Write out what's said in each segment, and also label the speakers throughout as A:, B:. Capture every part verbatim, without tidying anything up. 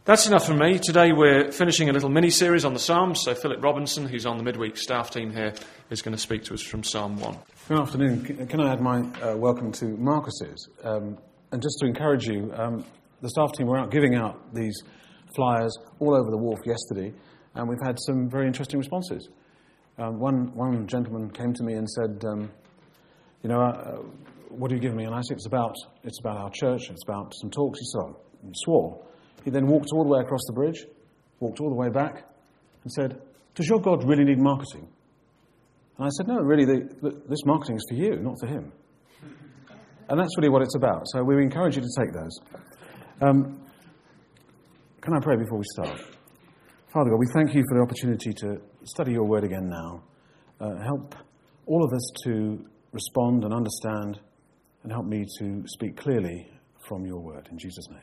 A: That's enough from me. Today we're finishing a little mini-series on the Psalms, so Philip Robinson, who's on the midweek staff team here, is going to speak to us from Psalm one.
B: Good afternoon. Can I add my uh, welcome to Marcus's? Um, and just to encourage you, um, the staff team were out giving out these flyers all over the wharf yesterday, and we've had some very interesting responses. Um, one, one gentleman came to me and said, um, you know, uh, what are you giving me? And I said, it's about, it's about our church, it's about some talks. He said, he swore. He then walked all the way across the bridge, walked all the way back, and said, does your God really need marketing? And I said, no, really, the, this marketing is for you, not for him. And that's really what it's about. So we encourage you to take those. Um, can I pray before we start? Father God, we thank you for the opportunity to study your word again now. Uh, help all of us to respond and understand, and help me to speak clearly from your word. In Jesus' name.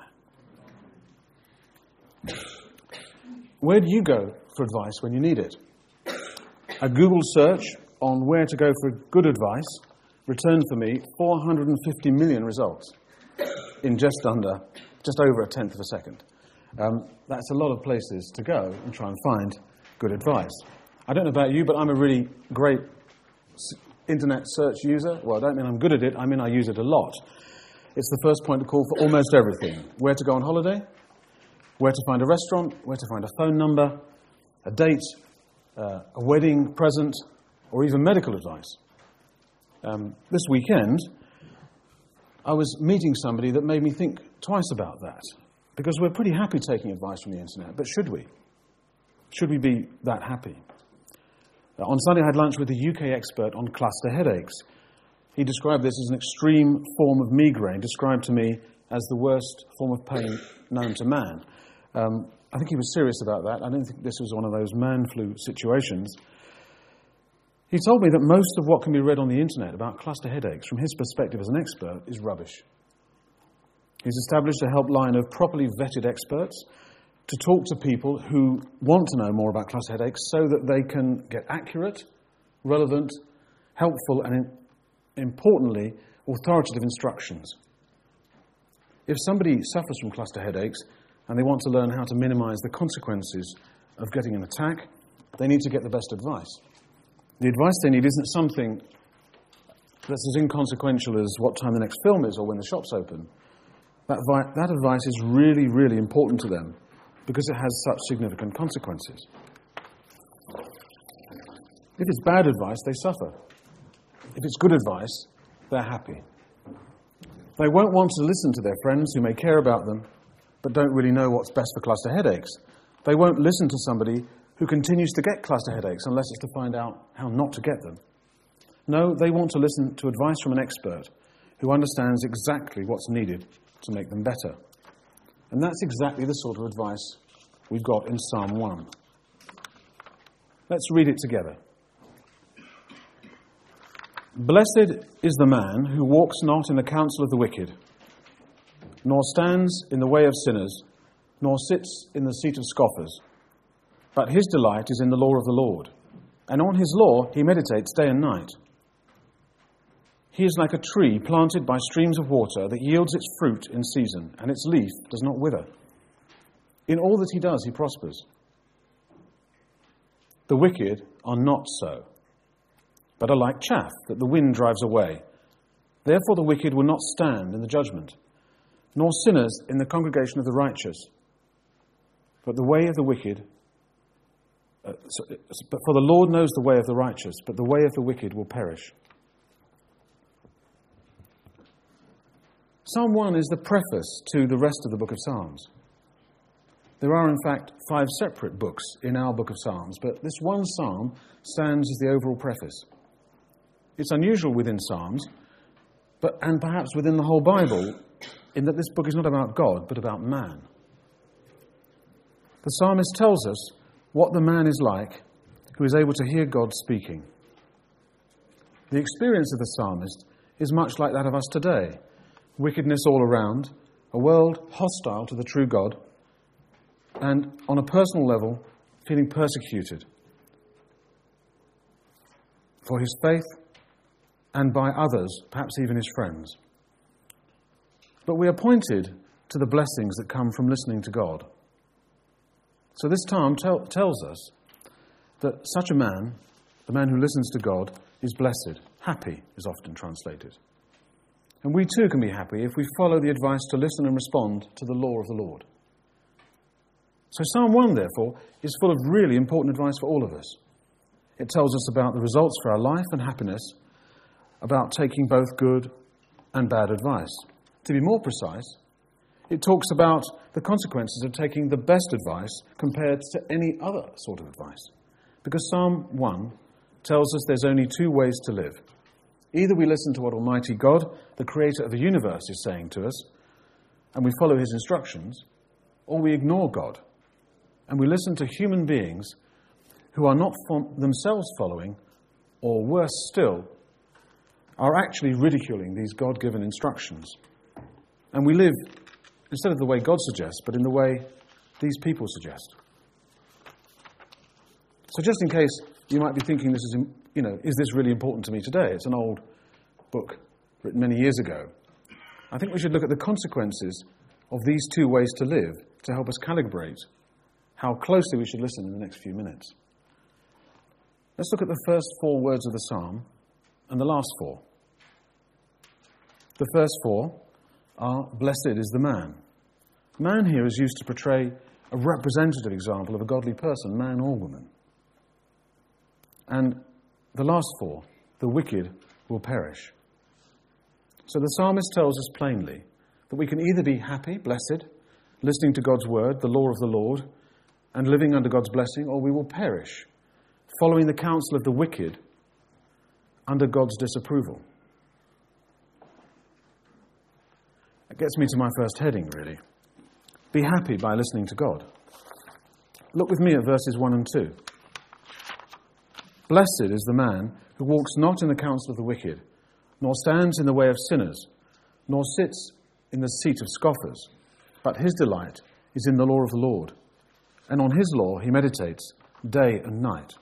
B: Where do you go for advice when you need it? A Google search on where to go for good advice returned for me four hundred fifty million results in just under, just over a tenth of a second. Um, that's a lot of places to go and try and find good advice. I don't know about you, but I'm a really great internet search user. Well, I don't mean I'm good at it, I mean I use it a lot. It's the first point of call for almost everything. Where to go on holiday? Where to find a restaurant, where to find a phone number, a date, uh, a wedding present, or even medical advice. Um, this weekend, I was meeting somebody that made me think twice about that, because we're pretty happy taking advice from the internet, but should we? Should we be that happy? Uh, on Sunday, I had lunch with a U K expert on cluster headaches. He described this as an extreme form of migraine, described to me as the worst form of pain known to man. Um, I think he was serious about that. I don't think this was one of those man flu situations. He told me that most of what can be read on the internet about cluster headaches, from his perspective as an expert, is rubbish. He's established a helpline of properly vetted experts to talk to people who want to know more about cluster headaches so that they can get accurate, relevant, helpful, and importantly, authoritative instructions. If somebody suffers from cluster headaches and they want to learn how to minimize the consequences of getting an attack, they need to get the best advice. The advice they need isn't something that's as inconsequential as what time the next film is or when the shop's open. That, vi- that advice is really, really important to them because it has such significant consequences. If it's bad advice, they suffer. If it's good advice, they're happy. They won't want to listen to their friends who may care about them but don't really know what's best for cluster headaches. They won't listen to somebody who continues to get cluster headaches unless it's to find out how not to get them. No, they want to listen to advice from an expert who understands exactly what's needed to make them better. And that's exactly the sort of advice we've got in Psalm one. Let's read it together. Blessed is the man who walks not in the counsel of the wicked, nor stands in the way of sinners, nor sits in the seat of scoffers. But his delight is in the law of the Lord, and on his law he meditates day and night. He is like a tree planted by streams of water that yields its fruit in season, and its leaf does not wither. In all that he does, he prospers. The wicked are not so, but are like chaff that the wind drives away. Therefore the wicked will not stand in the judgment, nor sinners in the congregation of the righteous. But the way of the wicked, uh, so, but for the Lord knows the way of the righteous, but the way of the wicked will perish. Psalm one is the preface to the rest of the book of Psalms. There are, in fact, five separate books in our book of Psalms, but this one psalm stands as the overall preface. It's unusual within Psalms, but and perhaps within the whole Bible, in that this book is not about God, but about man. The psalmist tells us what the man is like who is able to hear God speaking. The experience of the psalmist is much like that of us today. Wickedness all around, a world hostile to the true God, and on a personal level, feeling persecuted for his faith and by others, perhaps even his friends. But we are pointed to the blessings that come from listening to God. So this psalm tell, tells us that such a man, the man who listens to God, is blessed. Happy is often translated. And we too can be happy if we follow the advice to listen and respond to the law of the Lord. So Psalm one, therefore, is full of really important advice for all of us. It tells us about the results for our life and happiness, about taking both good and bad advice. To be more precise, it talks about the consequences of taking the best advice compared to any other sort of advice. Because Psalm one tells us there's only two ways to live. Either we listen to what Almighty God, the creator of the universe, is saying to us, and we follow his instructions, or we ignore God, and we listen to human beings who are not themselves following, or worse still, are actually ridiculing these God-given instructions. And we live, instead of the way God suggests, but in the way these people suggest. So just in case you might be thinking, this is, you know, is this really important to me today? It's an old book written many years ago. I think we should look at the consequences of these two ways to live to help us calibrate how closely we should listen in the next few minutes. Let's look at the first four words of the psalm and the last four. The first four are, blessed is the man. Man here is used to portray a representative example of a godly person, man or woman. And the last four, the wicked will perish. So the psalmist tells us plainly that we can either be happy, blessed, listening to God's word, the law of the Lord, and living under God's blessing, or we will perish, following the counsel of the wicked under God's disapproval. That gets me to my first heading, really. Be happy by listening to God. Look with me at verses one and two. Blessed is the man who walks not in the counsel of the wicked, nor stands in the way of sinners, nor sits in the seat of scoffers, but his delight is in the law of the Lord, and on his law he meditates day and night.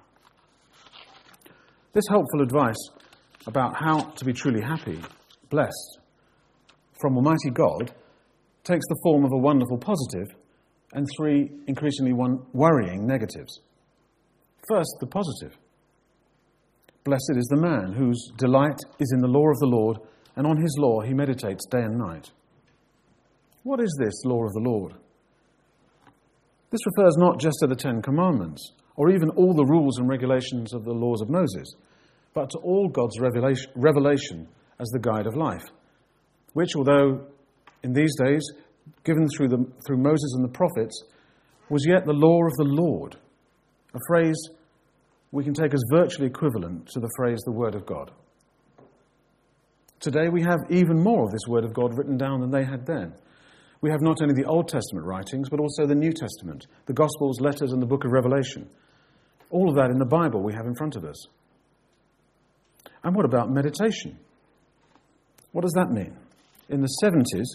B: This helpful advice about how to be truly happy, blessed, from Almighty God, takes the form of a wonderful positive and three increasingly one worrying negatives. First, the positive. Blessed is the man whose delight is in the law of the Lord, and on his law he meditates day and night. What is this law of the Lord? This refers not just to the Ten Commandments, or even all the rules and regulations of the laws of Moses, but to all God's revelation, revelation as the guide of life, which, although in these days given through, the, through Moses and the prophets, was yet the law of the Lord, a phrase we can take as virtually equivalent to the phrase the Word of God. Today we have even more of this Word of God written down than they had then. We have not only the Old Testament writings, but also the New Testament, the Gospels, letters, and the book of Revelation. All of that in the Bible we have in front of us. And what about meditation? What does that mean? In the seventies,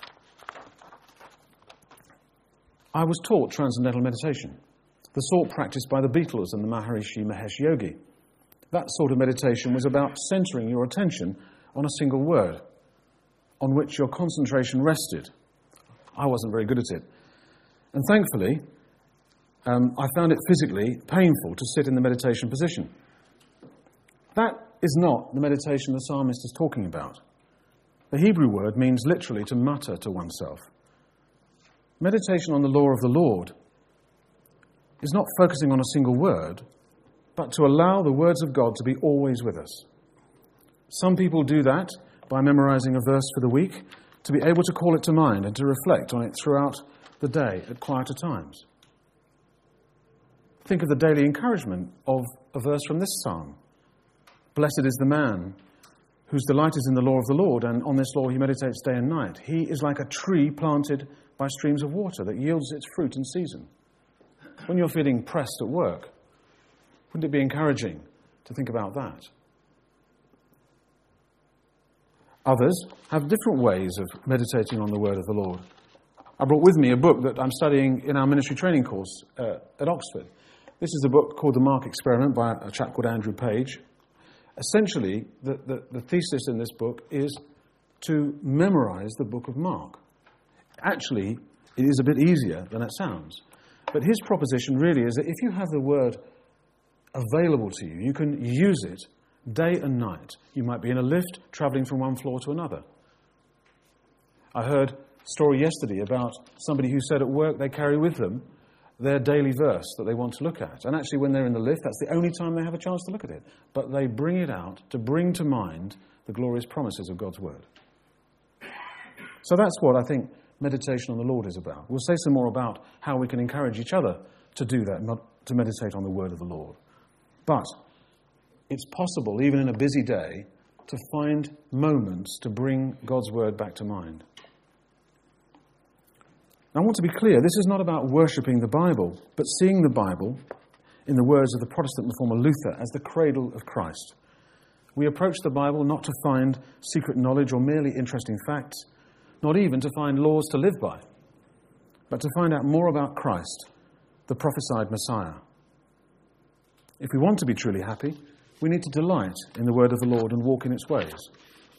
B: I was taught transcendental meditation, the sort practiced by the Beatles and the Maharishi Mahesh Yogi. That sort of meditation was about centering your attention on a single word, on which your concentration rested. I wasn't very good at it. And thankfully, um, I found it physically painful to sit in the meditation position. That is not the meditation the psalmist is talking about. The Hebrew word means literally to mutter to oneself. Meditation on the law of the Lord is not focusing on a single word, but to allow the words of God to be always with us. Some people do that by memorizing a verse for the week, to be able to call it to mind and to reflect on it throughout the day at quieter times. Think of the daily encouragement of a verse from this psalm. Blessed is the man whose delight is in the law of the Lord, and on this law he meditates day and night. He is like a tree planted by streams of water that yields its fruit in season. When you're feeling pressed at work, wouldn't it be encouraging to think about that? Others have different ways of meditating on the word of the Lord. I brought with me a book that I'm studying in our ministry training course uh, at Oxford. This is a book called The Mark Experiment by a chap called Andrew Page. Essentially, the, the, the thesis in this book is to memorize the book of Mark. Actually, it is a bit easier than it sounds. But his proposition really is that if you have the word available to you, you can use it day and night. You might be in a lift travelling from one floor to another. I heard a story yesterday about somebody who said at work they carry with them their daily verse that they want to look at. And actually when they're in the lift, that's the only time they have a chance to look at it. But they bring it out to bring to mind the glorious promises of God's word. So that's what I think meditation on the Lord is about. We'll say some more about how we can encourage each other to do that, not to meditate on the word of the Lord. But it's possible, even in a busy day, to find moments to bring God's word back to mind. I want to be clear, this is not about worshipping the Bible, but seeing the Bible, in the words of the Protestant reformer Luther, as the cradle of Christ. We approach the Bible not to find secret knowledge or merely interesting facts, not even to find laws to live by, but to find out more about Christ, the prophesied Messiah. If we want to be truly happy, we need to delight in the word of the Lord and walk in its ways.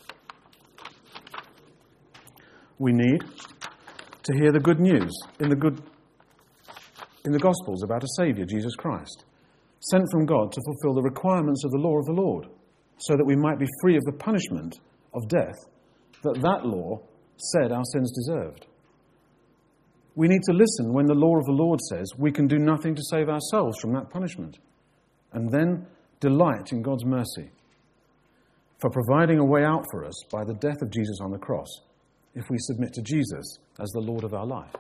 B: We need to hear the good news in the good in the Gospels about a Saviour, Jesus Christ, sent from God to fulfill the requirements of the law of the Lord, so that we might be free of the punishment of death that that law said our sins deserved. We need to listen when the law of the Lord says we can do nothing to save ourselves from that punishment, and then delight in God's mercy for providing a way out for us by the death of Jesus on the cross, if we submit to Jesus as the Lord of our life.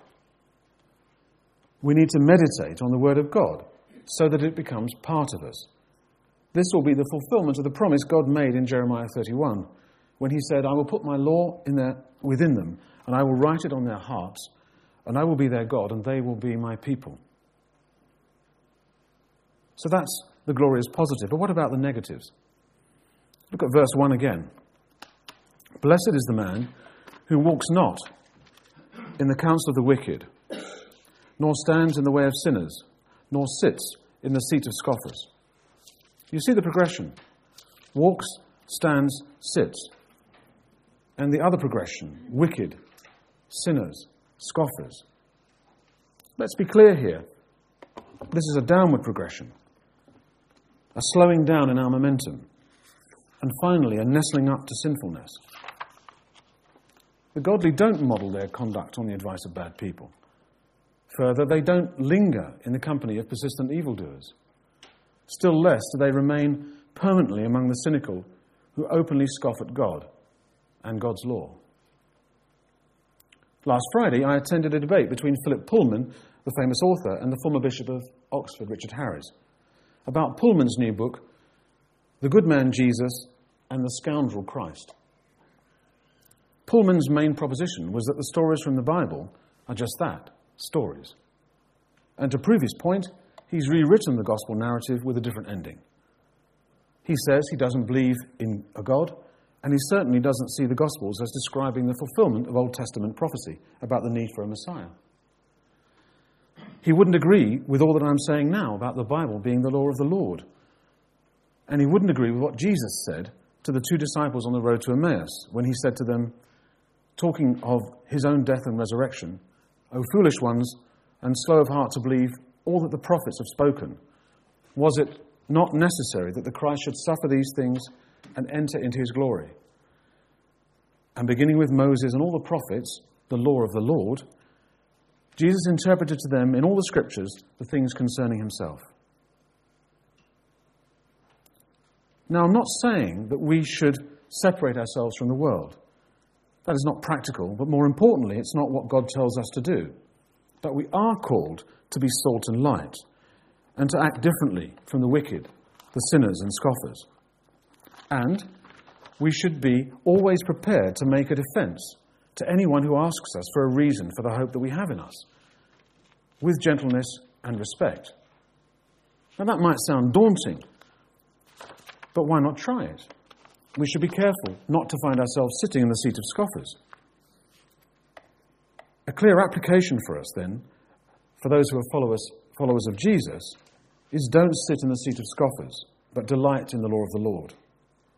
B: We need to meditate on the Word of God so that it becomes part of us. This will be the fulfillment of the promise God made in Jeremiah thirty-one, when he said, I will put my law in their, within them, and I will write it on their hearts, and I will be their God, and they will be my people. So that's the glorious positive. But what about the negatives? Look at verse one again. Blessed is the man who walks not in the counsel of the wicked, nor stands in the way of sinners, nor sits in the seat of scoffers. You see the progression. Walks, stands, sits. And the other progression, wicked, sinners, scoffers. Let's be clear here. This is a downward progression, a slowing down in our momentum, and finally a nestling up to sinfulness. The godly don't model their conduct on the advice of bad people. Further, they don't linger in the company of persistent evildoers. Still less do they remain permanently among the cynical who openly scoff at God and God's law. Last Friday, I attended a debate between Philip Pullman, the famous author, and the former Bishop of Oxford, Richard Harris, about Pullman's new book, The Good Man Jesus and the Scoundrel Christ. Pullman's main proposition was that the stories from the Bible are just that, stories. And to prove his point, he's rewritten the gospel narrative with a different ending. He says he doesn't believe in a God, and he certainly doesn't see the Gospels as describing the fulfillment of Old Testament prophecy about the need for a Messiah. He wouldn't agree with all that I'm saying now about the Bible being the law of the Lord. And he wouldn't agree with what Jesus said to the two disciples on the road to Emmaus when he said to them, talking of his own death and resurrection, O foolish ones, and slow of heart to believe all that the prophets have spoken, was it not necessary that the Christ should suffer these things and enter into his glory? And beginning with Moses and all the prophets, the law of the Lord, Jesus interpreted to them in all the scriptures the things concerning himself. Now, I'm not saying that we should separate ourselves from the world. That is not practical, but more importantly, it's not what God tells us to do. But we are called to be salt and light, and to act differently from the wicked, the sinners and scoffers. And we should be always prepared to make a defense to anyone who asks us for a reason for the hope that we have in us, with gentleness and respect. Now that might sound daunting, but why not try it? We should be careful not to find ourselves sitting in the seat of scoffers. A clear application for us then, for those who are followers, followers of Jesus, is don't sit in the seat of scoffers, but delight in the law of the Lord.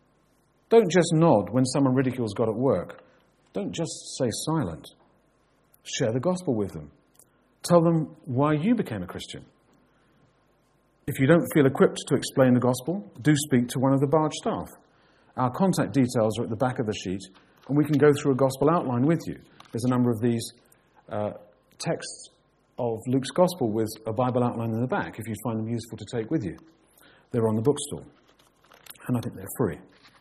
B: Don't just nod when someone ridicules God at work. Don't just stay silent. Share the gospel with them. Tell them why you became a Christian. If you don't feel equipped to explain the gospel, do speak to one of the barge staff. Our contact details are at the back of the sheet, and we can go through a gospel outline with you. There's a number of these uh, texts of Luke's gospel with a Bible outline in the back, if you find them useful to take with you. They're on the bookstall, and I think they're free.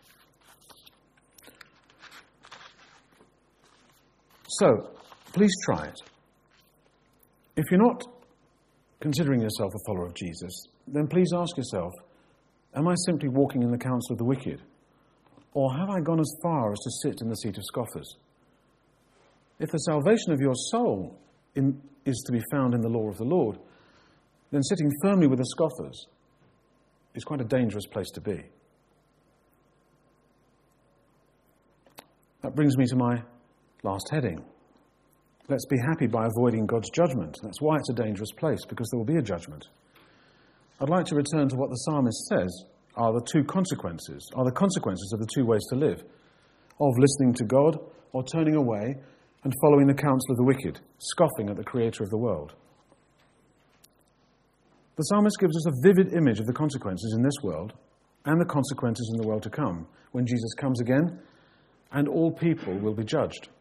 B: So, please try it. If you're not considering yourself a follower of Jesus, then please ask yourself, am I simply walking in the counsel of the wicked? Or have I gone as far as to sit in the seat of scoffers? If the salvation of your soul in, is to be found in the law of the Lord, then sitting firmly with the scoffers is quite a dangerous place to be. That brings me to my last heading. Let's be happy by avoiding God's judgment. That's why it's a dangerous place, because there will be a judgment. I'd like to return to what the psalmist says are the two consequences, are the consequences of the two ways to live, of listening to God or turning away and following the counsel of the wicked, scoffing at the creator of the world. The psalmist gives us a vivid image of the consequences in this world and the consequences in the world to come, when Jesus comes again and all people will be judged.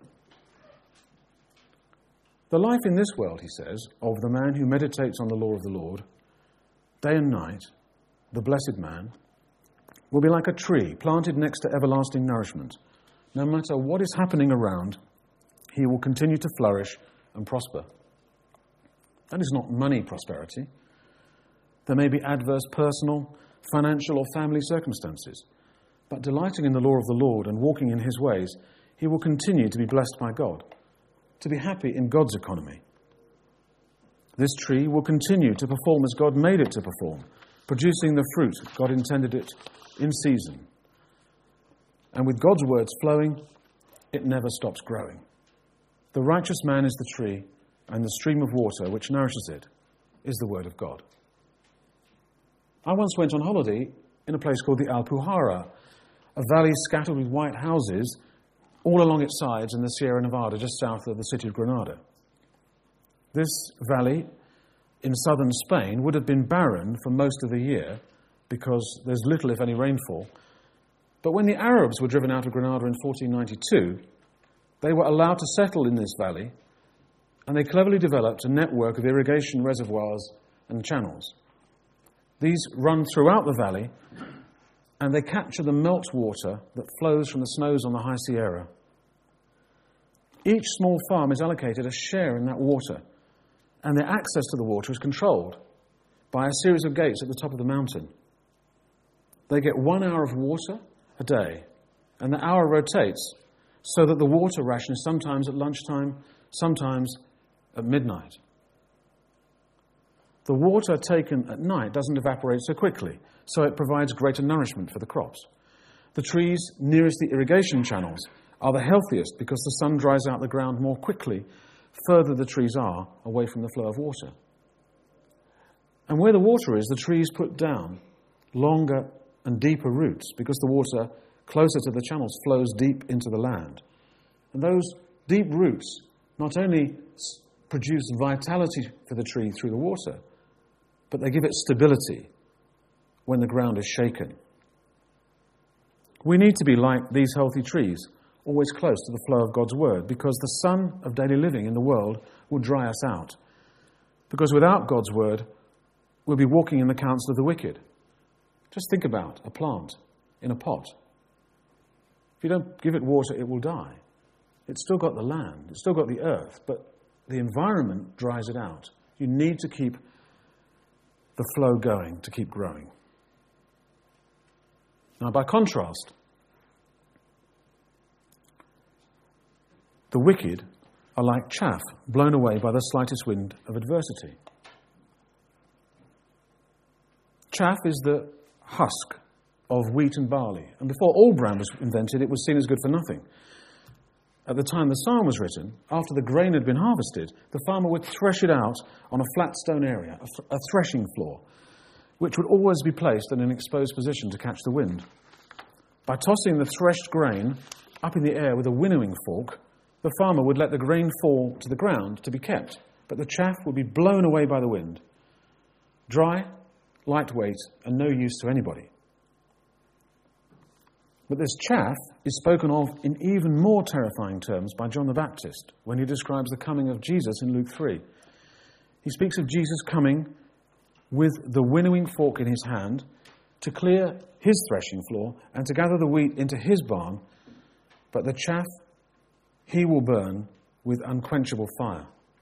B: The life in this world, he says, of the man who meditates on the law of the Lord, day and night, the blessed man, will be like a tree planted next to everlasting nourishment. No matter what is happening around, he will continue to flourish and prosper. That is not money prosperity. There may be adverse personal, financial, or family circumstances, but delighting in the law of the Lord and walking in his ways, he will continue to be blessed by God, to be happy in God's economy. This tree will continue to perform as God made it to perform, producing the fruit God intended it in season. And with God's words flowing, it never stops growing. The righteous man is the tree, and the stream of water which nourishes it is the word of God. I once went on holiday in a place called the Alpujarra, a valley scattered with white houses all along its sides in the Sierra Nevada, just south of the city of Granada. This valley in southern Spain would have been barren for most of the year because there's little, if any, rainfall. But when the Arabs were driven out of Granada in fourteen ninety-two, they were allowed to settle in this valley, and they cleverly developed a network of irrigation reservoirs and channels. These run throughout the valley, and they capture the meltwater that flows from the snows on the High Sierra. Each small farm is allocated a share in that water, and their access to the water is controlled by a series of gates at the top of the mountain. They get one hour of water a day, and the hour rotates so that the water ration is sometimes at lunchtime, sometimes at midnight. The water taken at night doesn't evaporate so quickly, so it provides greater nourishment for the crops. The trees nearest the irrigation channels are the healthiest because the sun dries out the ground more quickly further the trees are away from the flow of water. And where the water is, the trees put down longer and deeper roots because the water closer to the channels flows deep into the land. And those deep roots not only produce vitality for the tree through the water, but they give it stability when the ground is shaken. We need to be like these healthy trees, always close to the flow of God's word, because the sun of daily living in the world will dry us out. Because without God's word, we'll be walking in the counsel of the wicked. Just think about a plant in a pot. If you don't give it water, it will die. It's still got the land, it's still got the earth, but the environment dries it out. You need to keep the flow going, to keep growing. Now, by contrast, the wicked are like chaff blown away by the slightest wind of adversity. Chaff is the husk of wheat and barley, and before all bran was invented, it was seen as good for nothing. At the time the psalm was written, after the grain had been harvested, the farmer would thresh it out on a flat stone area, a, th- a threshing floor, which would always be placed in an exposed position to catch the wind. By tossing the threshed grain up in the air with a winnowing fork, The farmer would let the grain fall to the ground to be kept, but the chaff would be blown away by the wind. Dry, lightweight, and no use to anybody. But this chaff is spoken of in even more terrifying terms by John the Baptist when he describes the coming of Jesus in Luke three. He speaks of Jesus coming with the winnowing fork in his hand to clear his threshing floor and to gather the wheat into his barn, but the chaff he will burn with unquenchable fire.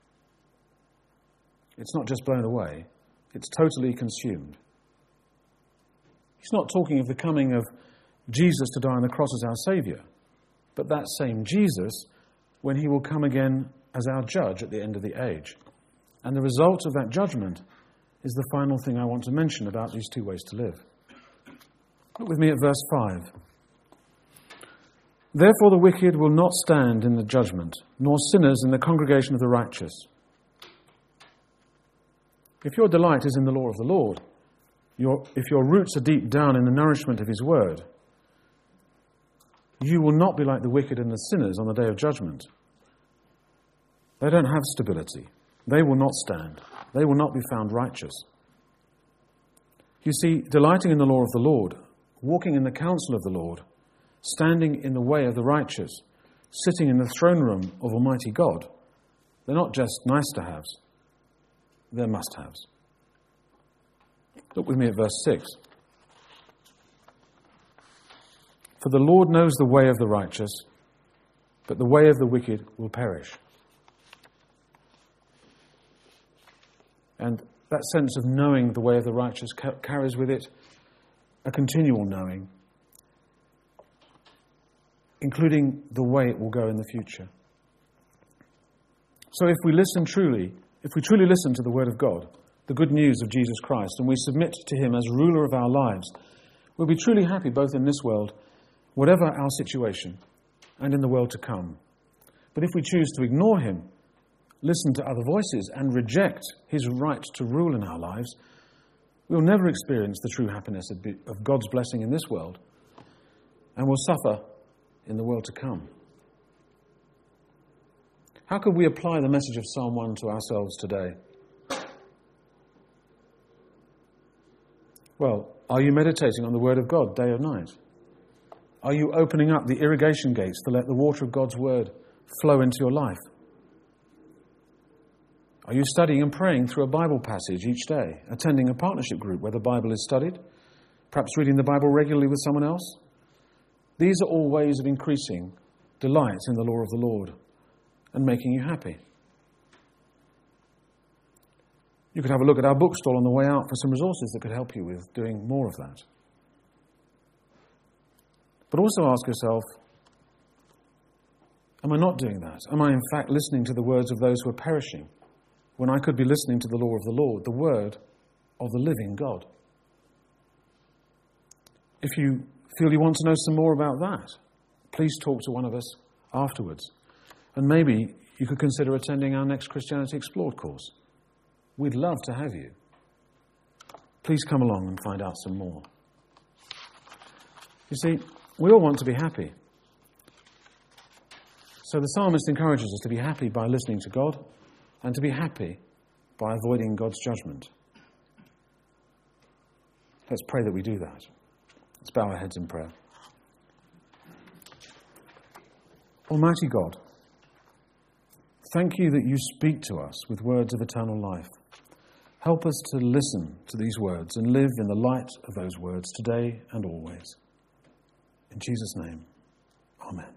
B: It's not just blown away, it's totally consumed. He's not talking of the coming of Jesus to die on the cross as our Saviour, but that same Jesus when he will come again as our judge at the end of the age. And the result of that judgment is the final thing I want to mention about these two ways to live. Look with me at verse five. Therefore the wicked will not stand in the judgment, nor sinners in the congregation of the righteous. If your delight is in the law of the Lord, your, if your roots are deep down in the nourishment of his word, you will not be like the wicked and the sinners on the day of judgment. They don't have stability. They will not stand. They will not be found righteous. You see, delighting in the law of the Lord, walking in the counsel of the Lord, standing in the way of the righteous, sitting in the throne room of Almighty God, they're not just nice-to-haves, they're must-haves. Look with me at verse six. For the Lord knows the way of the righteous, but the way of the wicked will perish. And that sense of knowing the way of the righteous ca- carries with it a continual knowing, including the way it will go in the future. So if we listen truly, if we truly listen to the Word of God, the good news of Jesus Christ, and we submit to him as ruler of our lives, we'll be truly happy both in this world, whatever our situation, and in the world to come. But if we choose to ignore him, listen to other voices, and reject his right to rule in our lives, we'll never experience the true happiness of God's blessing in this world, and will suffer in the world to come. How could we apply the message of Psalm one to ourselves today? Well, are you meditating on the Word of God day or night? Are you opening up the irrigation gates to let the water of God's Word flow into your life? Are you studying and praying through a Bible passage each day, attending a partnership group where the Bible is studied, perhaps reading the Bible regularly with someone else? These are all ways of increasing delight in the law of the Lord and making you happy. You could have a look at our bookstall on the way out for some resources that could help you with doing more of that. But also ask yourself, am I not doing that? Am I in fact listening to the words of those who are perishing when I could be listening to the law of the Lord, the word of the living God? If you feel you want to know some more about that, please talk to one of us afterwards. And maybe you could consider attending our next Christianity Explored course. We'd love to have you. Please come along and find out some more. You see, we all want to be happy. So the psalmist encourages us to be happy by listening to God and to be happy by avoiding God's judgment. Let's pray that we do that. Let's bow our heads in prayer. Almighty God, thank you that you speak to us with words of eternal life. Help us to listen to these words and live in the light of those words today and always. In Jesus' name, amen.